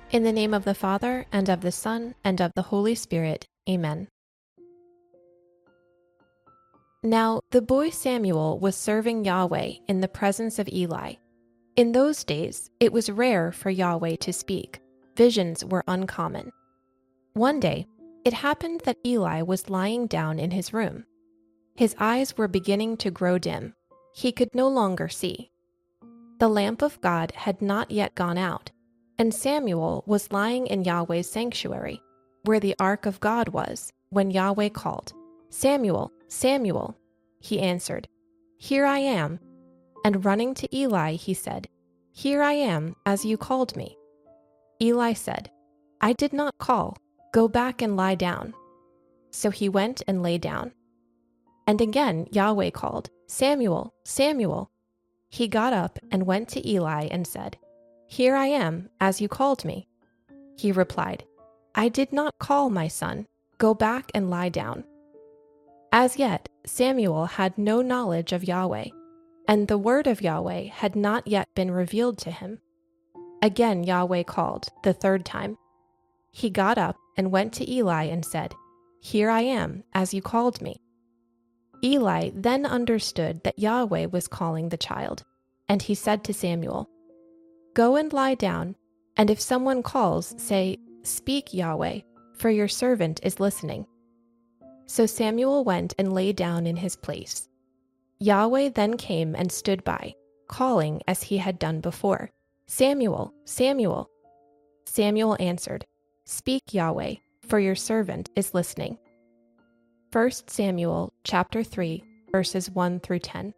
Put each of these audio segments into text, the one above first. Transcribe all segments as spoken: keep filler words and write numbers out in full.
In the name of the Father, and of the Son, and of the Holy Spirit. Amen. Now the boy Samuel was serving Yahweh in the presence of Eli. In those days, it was rare for Yahweh to speak. Visions were uncommon. One day, it happened that Eli was lying down in his room. His eyes were beginning to grow dim. He could no longer see. The lamp of God had not yet gone out, and Samuel was lying in Yahweh's sanctuary, where the ark of God was, when Yahweh called, "Samuel, Samuel." He answered, "Here I am." And running to Eli, he said, "Here I am, as you called me." Eli said, "I did not call. Go back and lie down." So he went and lay down. And again Yahweh called, "Samuel, Samuel." He got up and went to Eli and said, "Here I am, as you called me." He replied, "I did not call, my son. Go back and lie down." As yet, Samuel had no knowledge of Yahweh, and the word of Yahweh had not yet been revealed to him. Again Yahweh called, the third time. He got up and went to Eli and said, "Here I am, as you called me." Eli then understood that Yahweh was calling the child, and he said to Samuel, "Go and lie down, and if someone calls, say, 'Speak, Yahweh, for your servant is listening.'" So Samuel went and lay down in his place. Yahweh then came and stood by, calling as he had done before, "Samuel, Samuel." Samuel answered, "Speak, Yahweh, for your servant is listening." First Samuel chapter three, verses one through ten.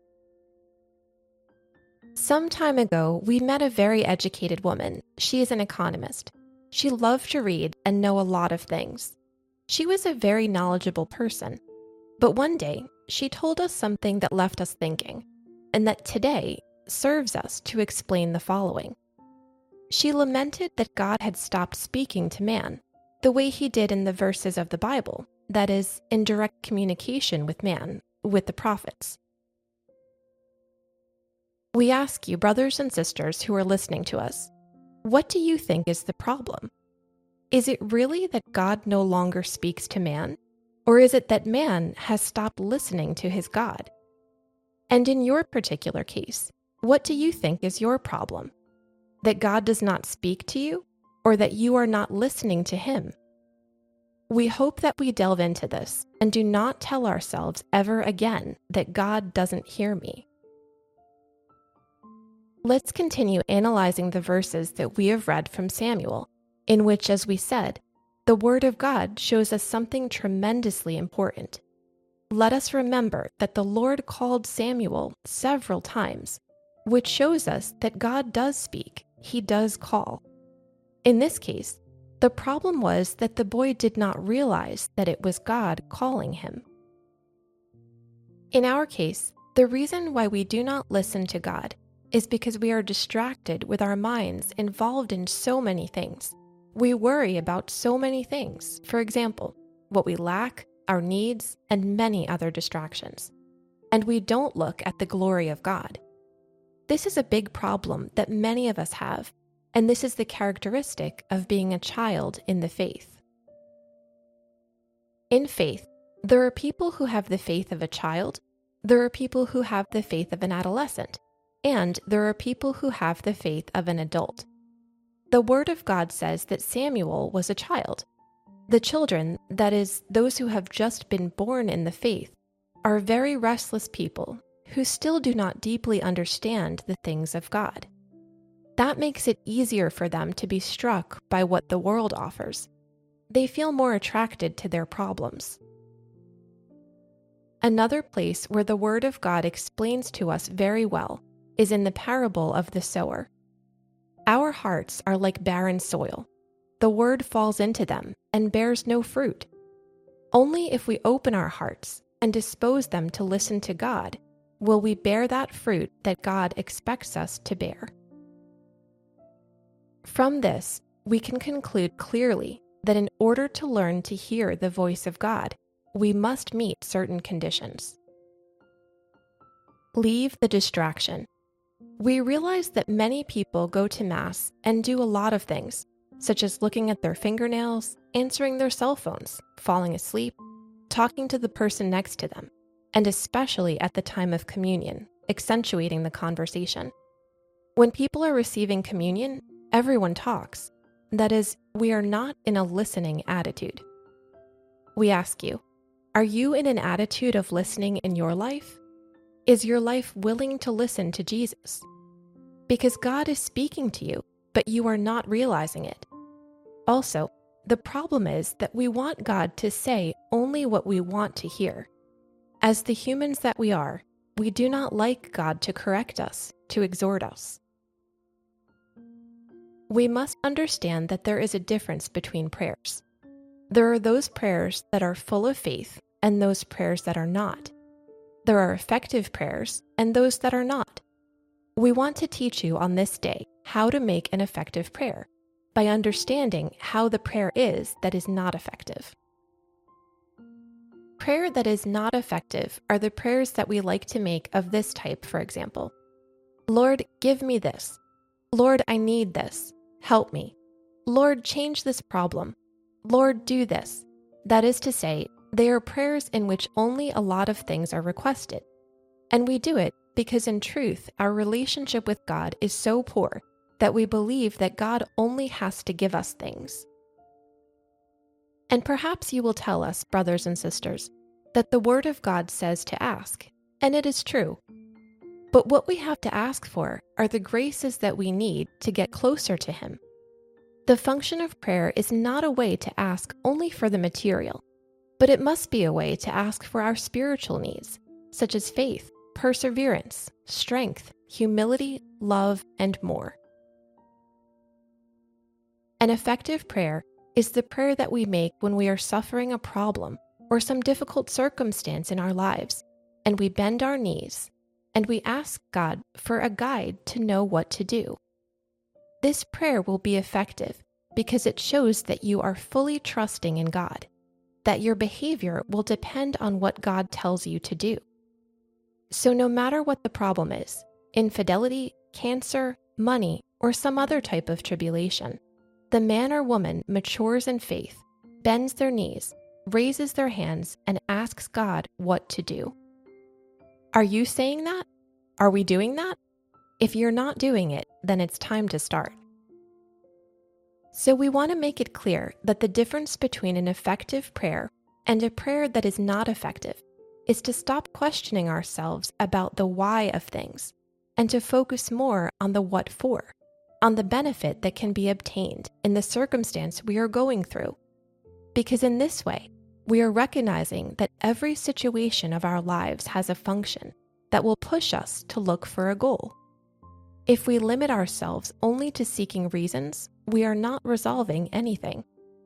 Some time ago, we met a very educated woman. She is an economist. She loved to read and know a lot of things. She was a very knowledgeable person. But one day, she told us something that left us thinking, and that today serves us to explain the following. She lamented that God had stopped speaking to man, the way he did in the verses of the Bible, that is, in direct communication with man, with the prophets. We ask you, brothers and sisters who are listening to us, what do you think is the problem? Is it really that God no longer speaks to man? Or is it that man has stopped listening to his God? And in your particular case, what do you think is your problem? That God does not speak to you, or that you are not listening to him? We hope that we delve into this and do not tell ourselves ever again that God doesn't hear me. Let's continue analyzing the verses that we have read from Samuel, in which, as we said, the Word of God shows us something tremendously important. Let us remember that the Lord called Samuel several times, which shows us that God does speak, he does call. In this case, the problem was that the boy did not realize that it was God calling him. In our case, the reason why we do not listen to God is because we are distracted with our minds involved in so many things. We worry about so many things, for example, what we lack, our needs, and many other distractions. And we don't look at the glory of God. This is a big problem that many of us have, and this is the characteristic of being a child in the faith. In faith, there are people who have the faith of a child, there are people who have the faith of an adolescent, and there are people who have the faith of an adult. The Word of God says that Samuel was a child. The children, that is, those who have just been born in the faith, are very restless people who still do not deeply understand the things of God. That makes it easier for them to be struck by what the world offers. They feel more attracted to their problems. Another place where the Word of God explains to us very well is in the parable of the sower. Our hearts are like barren soil. The Word falls into them and bears no fruit. Only if we open our hearts and dispose them to listen to God will we bear that fruit that God expects us to bear. From this, we can conclude clearly that in order to learn to hear the voice of God, we must meet certain conditions. Leave the distraction. We realize that many people go to Mass and do a lot of things, such as looking at their fingernails, answering their cell phones, falling asleep, talking to the person next to them, and especially at the time of communion, accentuating the conversation. When people are receiving communion, everyone talks. That is, we are not in a listening attitude. We ask you, are you in an attitude of listening in your life? Is your life willing to listen to Jesus? Because God is speaking to you, but you are not realizing it. Also, the problem is that we want God to say only what we want to hear. As the humans that we are, we do not like God to correct us, to exhort us. We must understand that there is a difference between prayers. There are those prayers that are full of faith and those prayers that are not. There are effective prayers and those that are not. We want to teach you on this day how to make an effective prayer by understanding how the prayer is that is not effective. Prayer that is not effective are the prayers that we like to make of this type, for example. Lord, give me this. Lord, I need this. Help me. Lord, change this problem. Lord, do this. That is to say, they are prayers in which only a lot of things are requested. And we do it because in truth, our relationship with God is so poor that we believe that God only has to give us things. And perhaps you will tell us, brothers and sisters, that the Word of God says to ask, and it is true. But what we have to ask for are the graces that we need to get closer to Him. The function of prayer is not a way to ask only for the material, but it must be a way to ask for our spiritual needs, such as faith, perseverance, strength, humility, love, and more. An effective prayer is the prayer that we make when we are suffering a problem or some difficult circumstance in our lives, and we bend our knees, and we ask God for a guide to know what to do. This prayer will be effective because it shows that you are fully trusting in God, that your behavior will depend on what God tells you to do. So no matter what the problem is, infidelity, cancer, money, or some other type of tribulation, the man or woman matures in faith, bends their knees, raises their hands, and asks God what to do. Are you saying that? Are we doing that? If you're not doing it, then it's time to start. So we want to make it clear that the difference between an effective prayer and a prayer that is not effective is to stop questioning ourselves about the why of things and to focus more on the what for, on the benefit that can be obtained in the circumstance we are going through. Because in this way, we are recognizing that every situation of our lives has a function that will push us to look for a goal. If we limit ourselves only to seeking reasons, we are not resolving anything.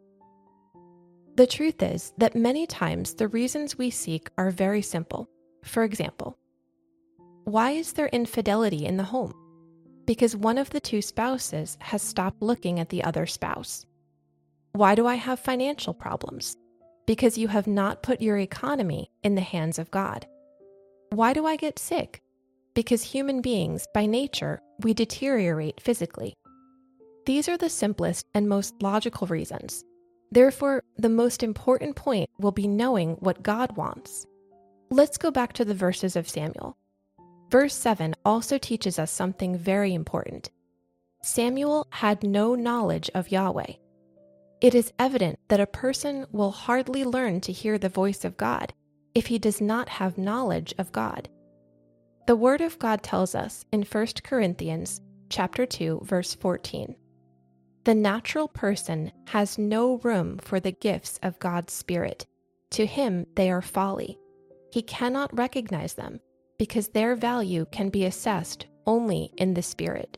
The truth is that many times the reasons we seek are very simple. For example, why is there infidelity in the home? Because one of the two spouses has stopped looking at the other spouse. Why do I have financial problems? Because you have not put your economy in the hands of God. Why do I get sick? Because human beings, by nature, we deteriorate physically. These are the simplest and most logical reasons. Therefore, the most important point will be knowing what God wants. Let's go back to the verses of Samuel. Verse seven also teaches us something very important. Samuel had no knowledge of Yahweh. It is evident that a person will hardly learn to hear the voice of God if he does not have knowledge of God. The Word of God tells us in First Corinthians chapter two, verse fourteen, "The natural person has no room for the gifts of God's Spirit. To him they are folly. He cannot recognize them because their value can be assessed only in the Spirit."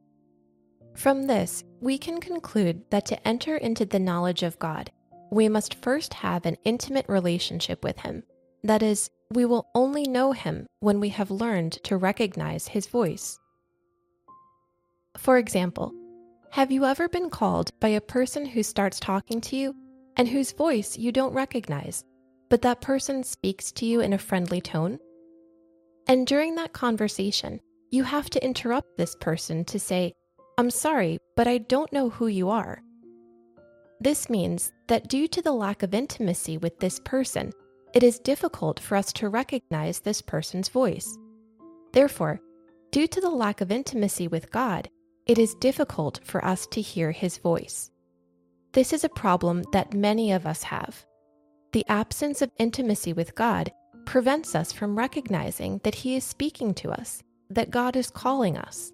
From this, we can conclude that to enter into the knowledge of God, we must first have an intimate relationship with Him. That is, we will only know Him when we have learned to recognize His voice. For example, have you ever been called by a person who starts talking to you and whose voice you don't recognize, but that person speaks to you in a friendly tone? And during that conversation, you have to interrupt this person to say, "I'm sorry, but I don't know who you are. This means that due to the lack of intimacy with this person, it is difficult for us to recognize this person's voice. Therefore, due to the lack of intimacy with God, it is difficult for us to hear His voice. This is a problem that many of us have. The absence of intimacy with God prevents us from recognizing that He is speaking to us, that God is calling us.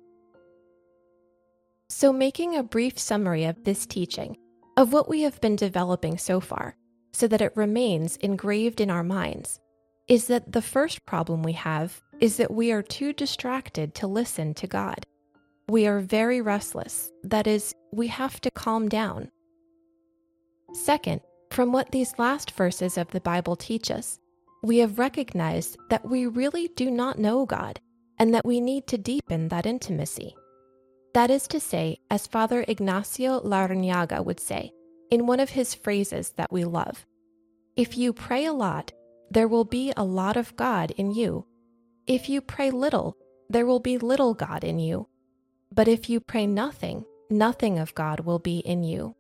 So, making a brief summary of this teaching, of what we have been developing so far, so that it remains engraved in our minds, is that the first problem we have is that we are too distracted to listen to God. We are very restless. That is, we have to calm down. Second, from what these last verses of the Bible teach us, we have recognized that we really do not know God and that we need to deepen that intimacy. That is to say, as Father Ignacio Larrañaga would say, in one of his phrases that we love, if you pray a lot, there will be a lot of God in you. If you pray little, there will be little God in you. But if you pray nothing, nothing of God will be in you.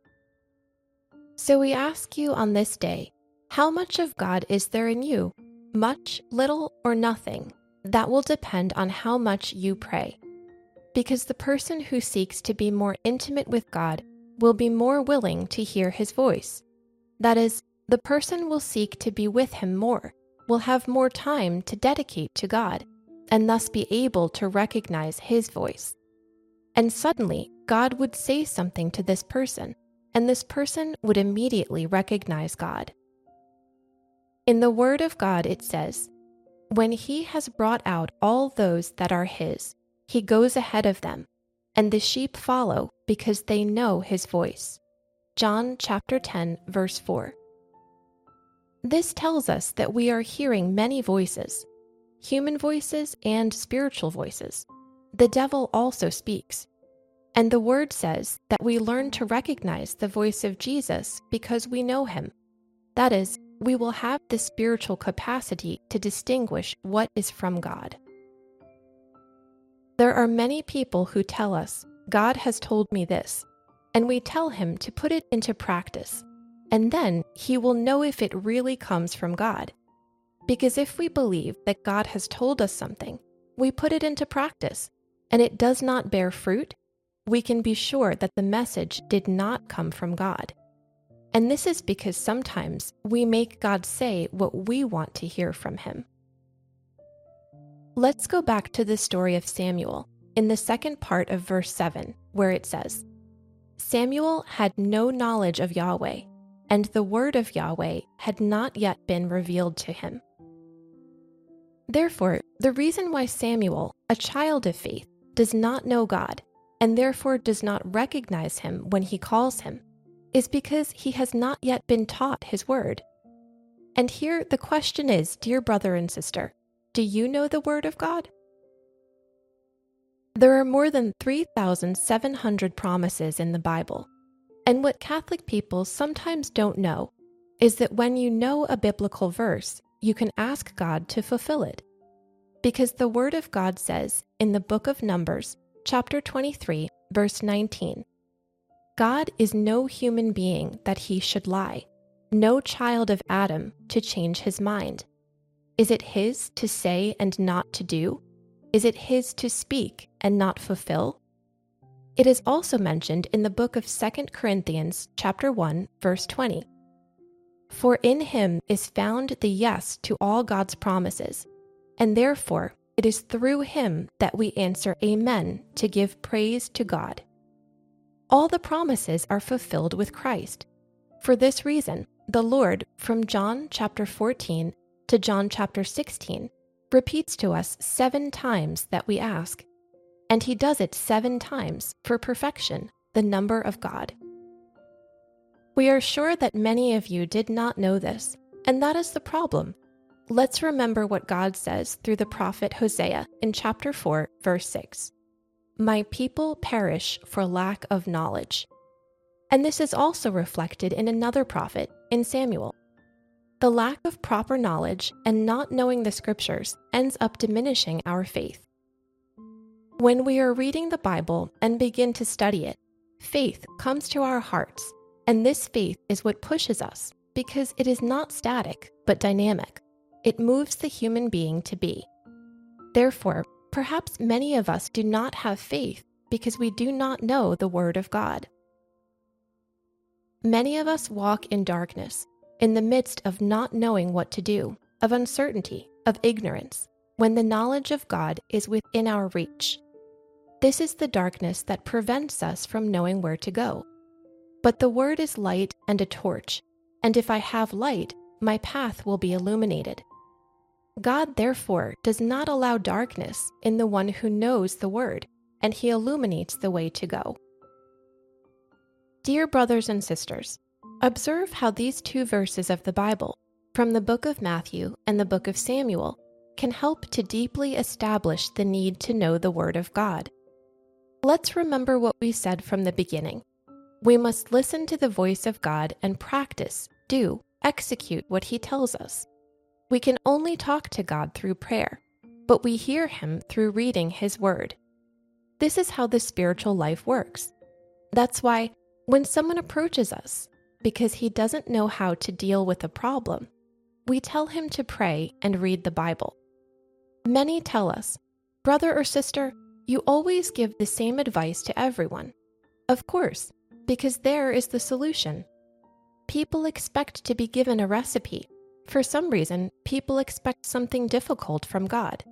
So we ask you on this day, how much of God is there in you? Much, little, or nothing? That will depend on how much you pray. Because the person who seeks to be more intimate with God will be more willing to hear His voice. That is, the person will seek to be with Him more, will have more time to dedicate to God, and thus be able to recognize His voice. And suddenly, God would say something to this person, and this person would immediately recognize God. In the Word of God it says, "When He has brought out all those that are His, He goes ahead of them, and the sheep follow because they know His voice." John chapter ten, verse four. This tells us that we are hearing many voices, human voices and spiritual voices. The devil also speaks. And the Word says that we learn to recognize the voice of Jesus because we know Him. That is, we will have the spiritual capacity to distinguish what is from God. There are many people who tell us, God has told me this, and we tell him to put it into practice, and then he will know if it really comes from God. Because if we believe that God has told us something, we put it into practice, and it does not bear fruit, we can be sure that the message did not come from God. And this is because sometimes we make God say what we want to hear from Him. Let's go back to the story of Samuel in the second part of verse seven, where it says, Samuel had no knowledge of Yahweh, and the word of Yahweh had not yet been revealed to him. Therefore, the reason why Samuel, a child of faith, does not know God, and therefore does not recognize Him when He calls him, is because he has not yet been taught His word. And here the question is, dear brother and sister, do you know the word of God? There are more than three thousand seven hundred promises in the Bible, and what Catholic people sometimes don't know is that when you know a biblical verse, you can ask God to fulfill it. Because the Word of God says in the book of Numbers, chapter twenty-three, verse nineteen, God is no human being that He should lie, no child of Adam to change His mind. Is it His to say and not to do? Is it His to speak and not fulfill? It is also mentioned in the book of Second Corinthians, chapter one, verse twenty. For in Him is found the yes to all God's promises, and therefore it is through Him that we answer Amen to give praise to God. All the promises are fulfilled with Christ. For this reason, the Lord, from John chapter fourteen to John chapter sixteen, repeats to us seven times that we ask, and He does it seven times for perfection, the number of God. We are sure that many of you did not know this, and that is the problem. Let's remember what God says through the prophet Hosea in chapter four, verse six. My people perish for lack of knowledge. And this is also reflected in another prophet, in Samuel. The lack of proper knowledge and not knowing the scriptures ends up diminishing our faith. When we are reading the Bible and begin to study it, faith comes to our hearts, And this faith is what pushes us, because it is not static, but dynamic. It moves the human being to be. Therefore, perhaps many of us do not have faith because we do not know the Word of God. Many of us walk in darkness, in the midst of not knowing what to do, of uncertainty, of ignorance, when the knowledge of God is within our reach. This is the darkness that prevents us from knowing where to go. But the Word is light and a torch, and if I have light, my path will be illuminated. God, therefore, does not allow darkness in the one who knows the Word, and He illuminates the way to go. Dear brothers and sisters, observe how these two verses of the Bible, from the book of Matthew and the book of Samuel, can help to deeply establish the need to know the Word of God. Let's remember what we said from the beginning. We must listen to the voice of God and practice, do, execute what He tells us. We can only talk to God through prayer, but we hear Him through reading His Word. This is how the spiritual life works. That's why when someone approaches us, because he doesn't know how to deal with a problem, we tell him to pray and read the Bible. Many tell us, brother or sister, you always give the same advice to everyone. Of course, because there is the solution. People expect to be given a recipe. For some reason, people expect something difficult from God.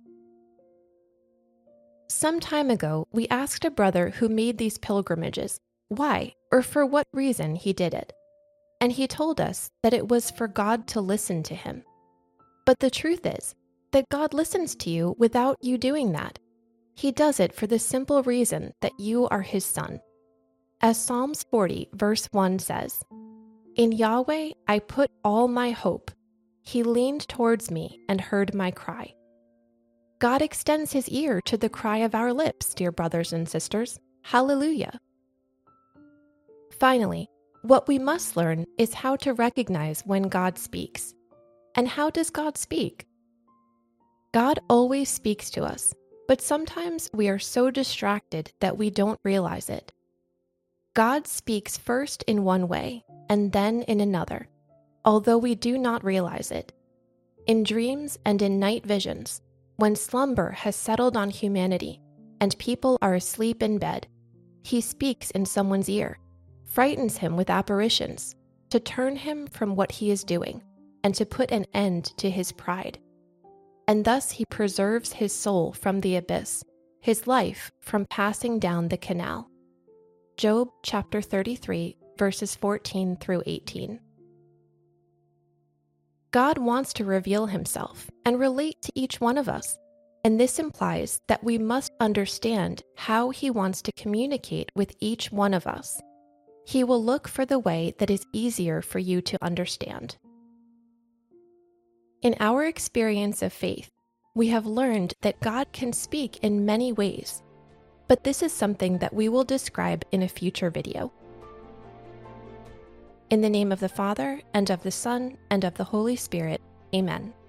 Some time ago, we asked a brother who made these pilgrimages why or for what reason he did it. And he told us that it was for God to listen to him. But the truth is that God listens to you without you doing that. He does it for the simple reason that you are His son. As Psalms forty verse one says, "In Yahweh I put all my hope. He leaned towards me and heard my cry." God extends His ear to the cry of our lips, dear brothers and sisters. Hallelujah. Finally, what we must learn is how to recognize when God speaks. And how does God speak? God always speaks to us, but sometimes we are so distracted that we don't realize it. God speaks first in one way and then in another, although we do not realize it. In dreams and in night visions, when slumber has settled on humanity and people are asleep in bed, He speaks in someone's ear, frightens him with apparitions, to turn him from what he is doing, and to put an end to his pride. And thus He preserves his soul from the abyss, his life from passing down the canal. Job chapter thirty-three, verses fourteen through eighteen. God wants to reveal Himself and relate to each one of us, and this implies that we must understand how He wants to communicate with each one of us. He will look for the way that is easier for you to understand. In our experience of faith, we have learned that God can speak in many ways, but this is something that we will describe in a future video. In the name of the Father, and of the Son, and of the Holy Spirit, Amen.